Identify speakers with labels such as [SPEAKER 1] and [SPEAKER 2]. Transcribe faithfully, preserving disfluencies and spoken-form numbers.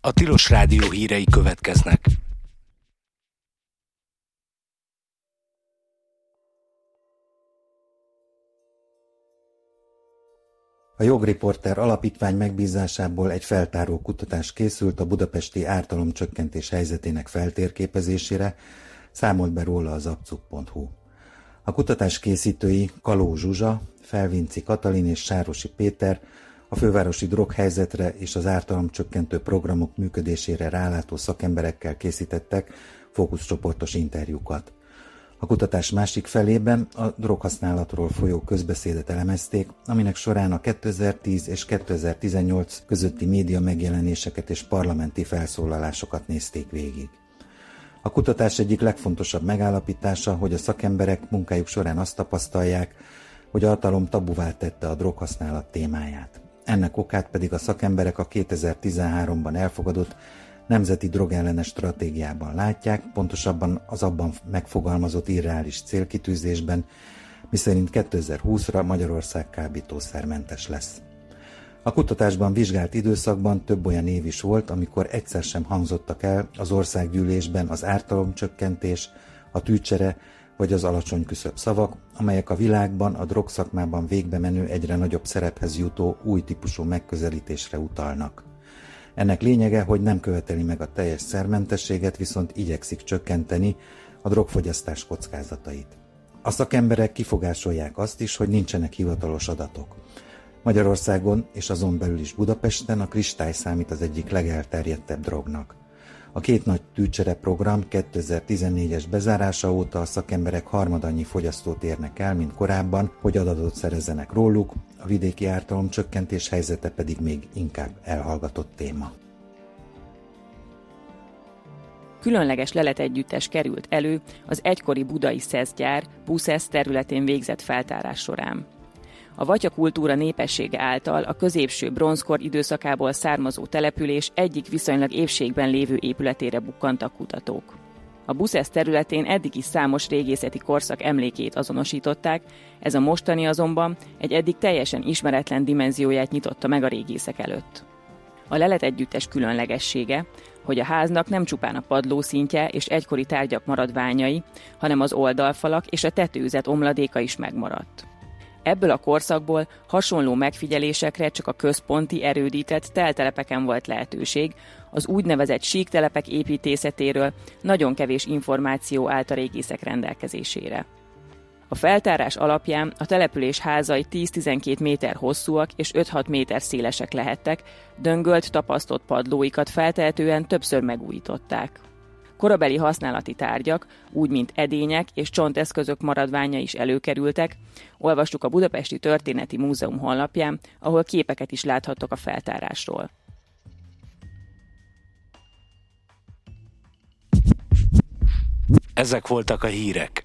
[SPEAKER 1] A Tilos Rádió hírei következnek.
[SPEAKER 2] A Jogriporter alapítvány megbízásából egy feltáró kutatás készült a budapesti ártalomcsökkentés helyzetének feltérképezésére, számolt be róla az abcuk pont hu. A kutatás készítői Kaló Zsuzsa, Felvinci Katalin és Sárosi Péter a fővárosi droghelyzetre és az ártalomcsökkentő programok működésére rálátó szakemberekkel készítettek fókuszcsoportos interjúkat. A kutatás másik felében a droghasználatról folyó közbeszédet elemezték, aminek során a kétezer-tíz és kétezer-tizennyolc közötti média megjelenéseket és parlamenti felszólalásokat nézték végig. A kutatás egyik legfontosabb megállapítása, hogy a szakemberek munkájuk során azt tapasztalják, hogy a hatalom tabuvá tette a droghasználat témáját. Ennek okát pedig a szakemberek a kétezer-tizenháromban elfogadott nemzeti drogellenes stratégiában látják, pontosabban az abban megfogalmazott irreális célkitűzésben, miszerint kétezer-húszra Magyarország kábítószermentes lesz. A kutatásban vizsgált időszakban több olyan év is volt, amikor egyszer sem hangzottak el az országgyűlésben az ártalomcsökkentés, a tűcsere vagy az alacsony küszöb szavak, amelyek a világban a drogszakmában végbe menő egyre nagyobb szerephez jutó új típusú megközelítésre utalnak. Ennek lényege, hogy nem követeli meg a teljes szermentességet, viszont igyekszik csökkenteni a drogfogyasztás kockázatait. A szakemberek kifogásolják azt is, hogy nincsenek hivatalos adatok. Magyarországon és azon belül is Budapesten a kristály számít az egyik legelterjedtebb drognak. A két nagy tűcsere program kétezer-tizennégyes bezárása óta a szakemberek harmadannyi fogyasztót érnek el, mint korábban, hogy adatot szerezzenek róluk, a vidéki ártalomcsökkentés helyzete pedig még inkább elhallgatott téma.
[SPEAKER 3] Különleges leletegyüttes került elő az egykori budai szeszgyár Buszesz területén végzett feltárás során. A vatyakultúra népessége által a középső bronzkor időszakából származó település egyik viszonylag épségben lévő épületére bukkantak kutatók. A Buszesz területén eddig is számos régészeti korszak emlékét azonosították, ez a mostani azonban egy eddig teljesen ismeretlen dimenzióját nyitotta meg a régészek előtt. A leletegyüttes különlegessége, hogy a háznak nem csupán a padlószintje és egykori tárgyak maradványai, hanem az oldalfalak és a tetőzet omladéka is megmaradt. Ebből a korszakból hasonló megfigyelésekre csak a központi erődített teltelepeken volt lehetőség, az úgynevezett síktelepek építészetéről nagyon kevés információ állt a régészek rendelkezésére. A feltárás alapján a település házai tíz-tizenkét méter hosszúak és öt-hat méter szélesek lehettek, döngölt, tapasztott padlóikat feltehetően többször megújították. Korabeli használati tárgyak, úgy mint edények és csonteszközök maradványa is előkerültek, olvastuk a Budapesti Történeti Múzeum honlapján, ahol képeket is láthattok a feltárásról.
[SPEAKER 1] Ezek voltak a hírek.